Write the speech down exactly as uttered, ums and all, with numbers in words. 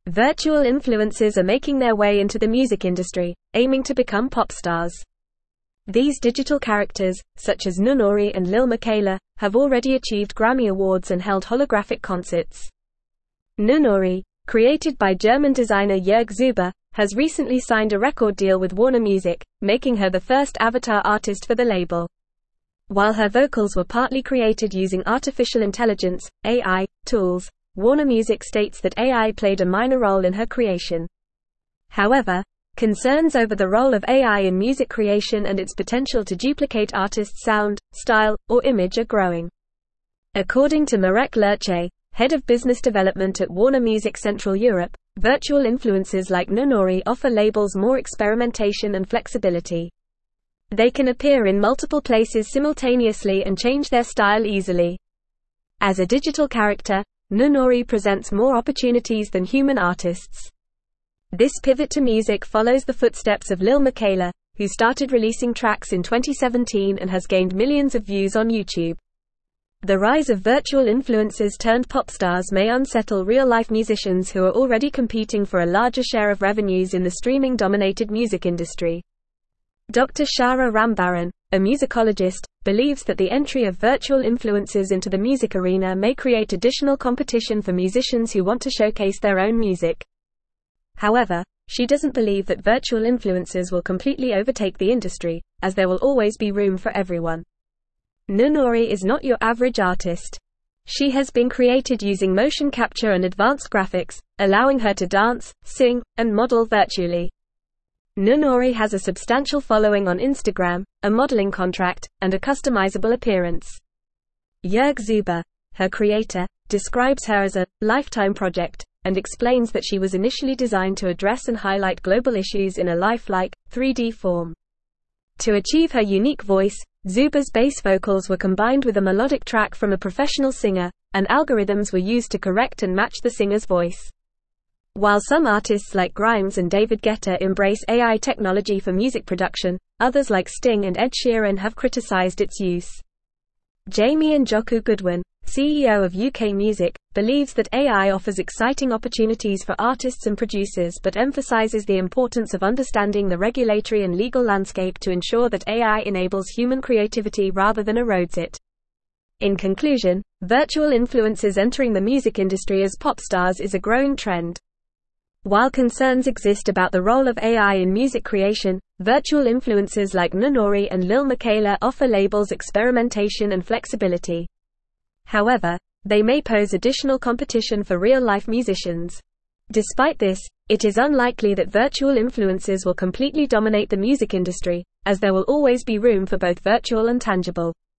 Virtual influencers are making their way into the music industry, aiming to become pop stars. These digital characters, such as Nunori and Lil Miquela, have already achieved Grammy Awards and held holographic concerts. Nunori, created by German designer Jörg Zuber, has recently signed a record deal with Warner Music, making her the first avatar artist for the label. While her vocals were partly created using artificial intelligence, A I, tools, Warner Music states that A I played a minor role in her creation. However, concerns over the role of A I in music creation and its potential to duplicate artists' sound, style, or image are growing. According to Marek Lerche, head of business development at Warner Music Central Europe, virtual influencers like Nunori offer labels more experimentation and flexibility. They can appear in multiple places simultaneously and change their style easily. As a digital character, Nunori presents more opportunities than human artists. This pivot to music follows the footsteps of Lil Miquela, who started releasing tracks in twenty seventeen and has gained millions of views on YouTube. The rise of virtual influencers turned pop stars may unsettle real-life musicians who are already competing for a larger share of revenues in the streaming-dominated music industry. Doctor Shara Rambaran, a musicologist, believes that the entry of virtual influencers into the music arena may create additional competition for musicians who want to showcase their own music. However, she doesn't believe that virtual influencers will completely overtake the industry, as there will always be room for everyone. Nunori is not your average artist. She has been created using motion capture and advanced graphics, allowing her to dance, sing, and model virtually. Nunori has a substantial following on Instagram, a modeling contract, and a customizable appearance. Jörg Zuber, her creator, describes her as a lifetime project, and explains that she was initially designed to address and highlight global issues in a lifelike, three D form. To achieve her unique voice, Zuber's bass vocals were combined with a melodic track from a professional singer, and algorithms were used to correct and match the singer's voice. While some artists like Grimes and David Guetta embrace A I technology for music production, others like Sting and Ed Sheeran have criticized its use. Jamie Njoku Goodwin, C E O of U K Music, believes that A I offers exciting opportunities for artists and producers but emphasizes the importance of understanding the regulatory and legal landscape to ensure that A I enables human creativity rather than erodes it. In conclusion, virtual influencers entering the music industry as pop stars is a growing trend. While concerns exist about the role of A I in music creation, virtual influencers like Nunori and Lil Miquela offer labels experimentation and flexibility. However, they may pose additional competition for real-life musicians. Despite this, it is unlikely that virtual influencers will completely dominate the music industry, as there will always be room for both virtual and tangible.